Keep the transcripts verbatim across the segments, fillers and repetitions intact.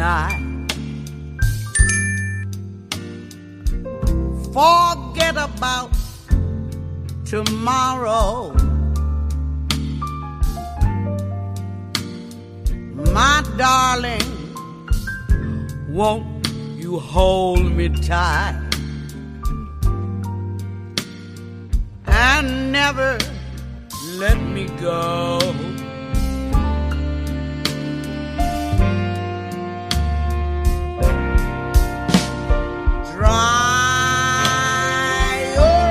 tonight. Forget about tomorrow. My darling, won't you hold me tight and never let me go? Dry your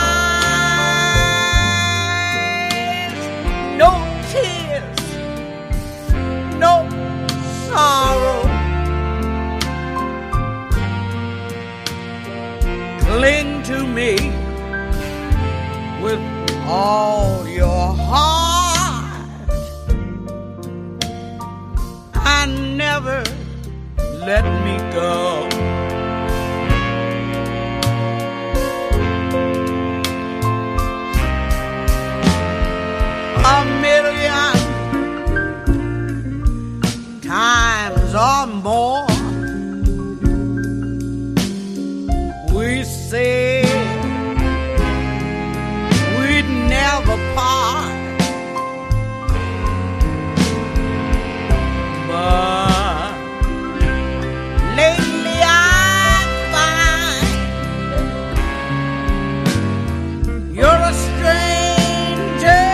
eyes, no tears, no sorrow. Cling to me with all your heart and never let me go. A million times or more we said we'd never part, but lately I find you're a stranger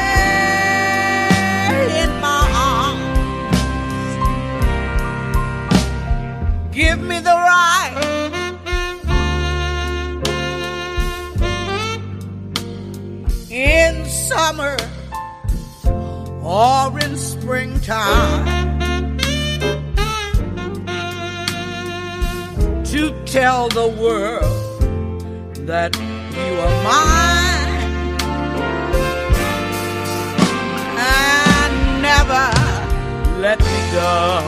in my arms. Give me the right in summer or in springtime to tell the world that you are mine and never let me go.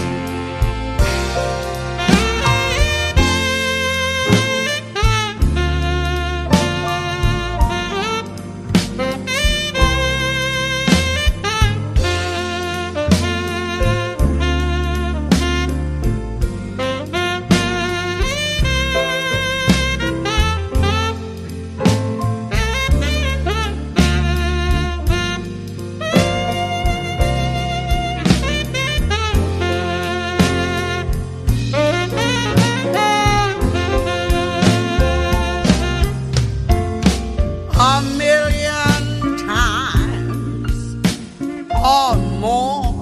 A million times or more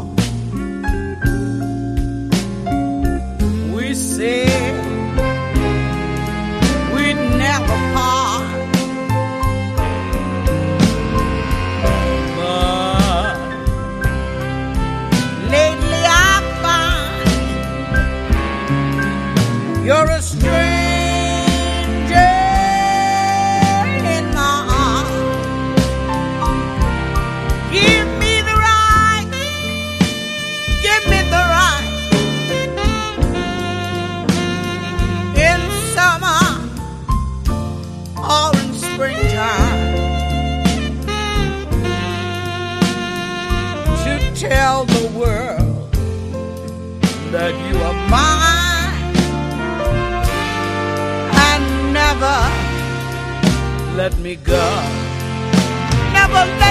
we said we'd never part, but lately I find you're a stranger. Or in springtime to tell the world that you are mine and never let me go. Never let